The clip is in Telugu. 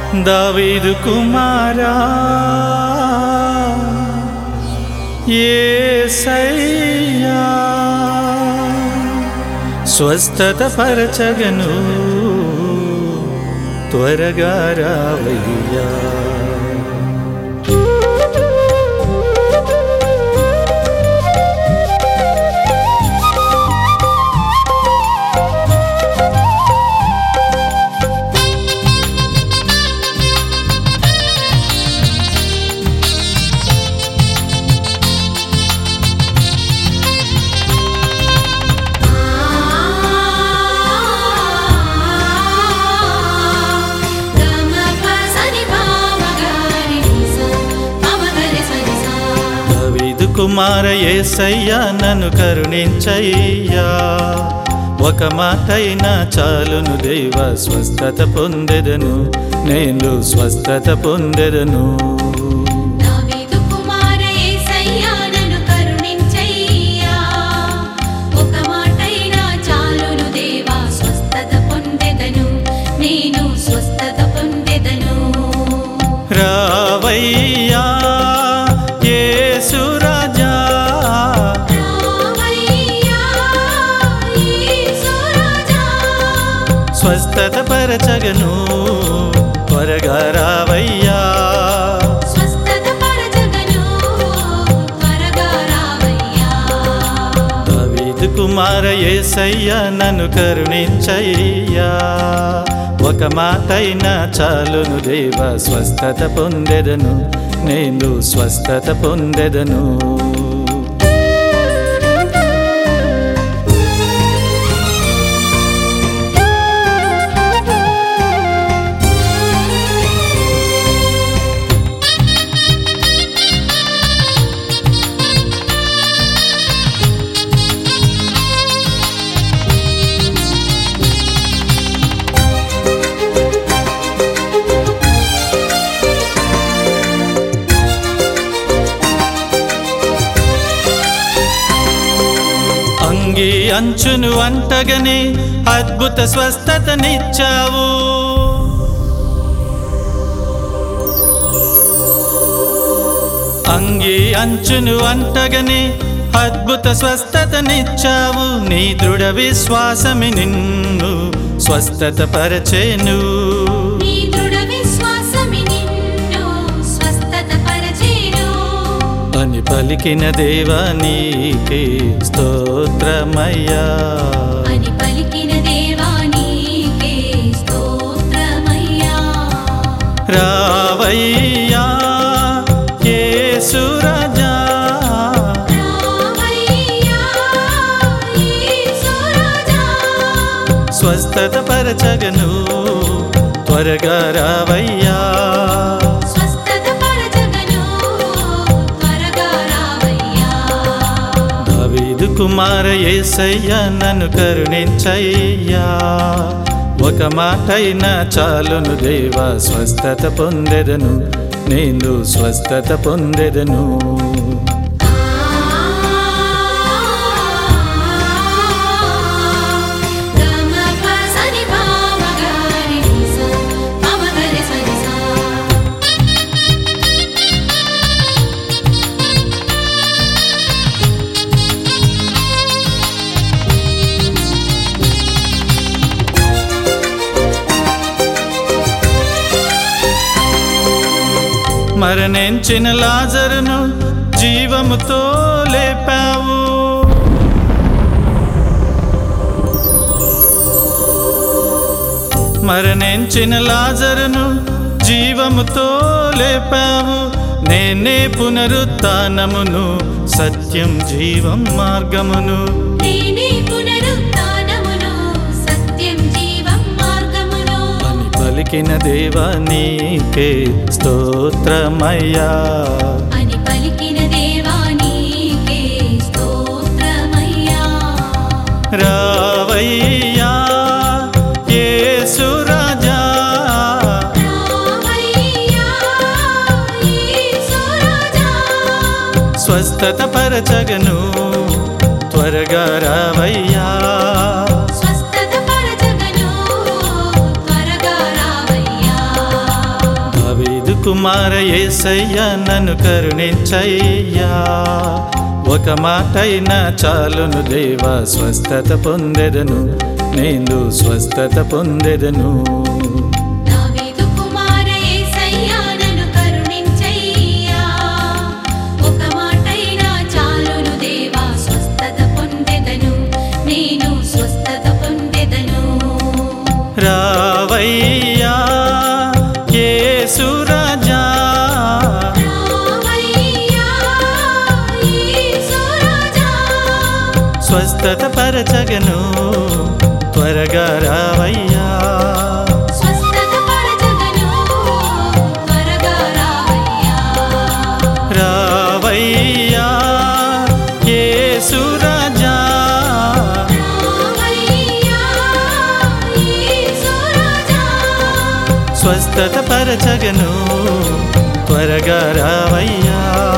దావీదు కుమారా యేసయ్యా స్వస్థత పరచగను త్వరగా రావయ్యా. కుమార యేసయ్యా నన్ను కరుణించయ్యా, ఒక మాటైనా చాలును దేవా, స్వస్థత పొందెదను నేను స్వస్థత పొందెదను. రావయ్యా స్వస్థత పరచగను త్వరగా రావయ్యా. దావీదు కుమార యేసయ్యా నన్ను కరుణించయ్యా, ఒక మాటైనా చాలును దేవా, స్వస్థత పొందెదను నేను స్వస్థత పొందెదను. అంగి అంచును అంటగని అద్భుత స్వస్థతనిచ్చావు, అంగి అంచును అంటగని అద్భుత స్వస్థతనిచ్చావు, నీ దృఢ విశ్వాసమి నిన్ను స్వస్థత పరచెను. అని పలికిన దేవా నీకే స్తోత్రమయ్యా, అని పలికిన దేవా నీకే స్తోత్రమయ్యా. రావయ్యా యేసు రాజా, రావయ్యా యేసు రాజా, స్వస్థత పరచగను త్వరగా రావయ్యా. దావీదు కుమార యేసయ్యా నన్ను కరుణించయ్యా, ఒక మాటైనా చాలును దేవా, స్వస్థత పొందెదను నేను స్వస్థత పొందెదను. మరణించిన లాజరును జీవముతో లేపావు, మరణించిన లాజరును జీవముతో లేపావు, నేనే పునరుత్థానమును సత్యం జీవం మార్గమును. పలికిన దేవా నీకే స్తోత్రమయ్యా, అని పలికిన దేవా నీకే స్తోత్రమయ్యా. రావయ్యా యేసు రాజా, రావయ్యా యేసు రాజా, స్వస్థత పరచగను త్వరగా రావయ్యా. కుమార యేసయ్యా నన్ను కరుణించయ్యా, ఒక మాటైనా చాలును దేవా, స్వస్థత పొందెదను, నేను స్వస్థత పొందెదను. దావీదు కుమార యేసయ్యా నన్ను కరుణించయ్యా, ఒక మాటైనా చాలును దేవా, స్వస్థత పొందెదను, నేను స్వస్థత పొందెదను. రావయ్యా యేసు రాజా, రావయ్యా యేసు రాజా, స్వస్థత పరచగను, త్వరగా రావయ్యా. స్వస్థత పరచగను, త్వరగా రావయ్యా. రావయ్యా యేసు రాజా, రావయ్యా యేసు రాజా, స్వస్థత పరచగను, త్వరగా రావయ్యా.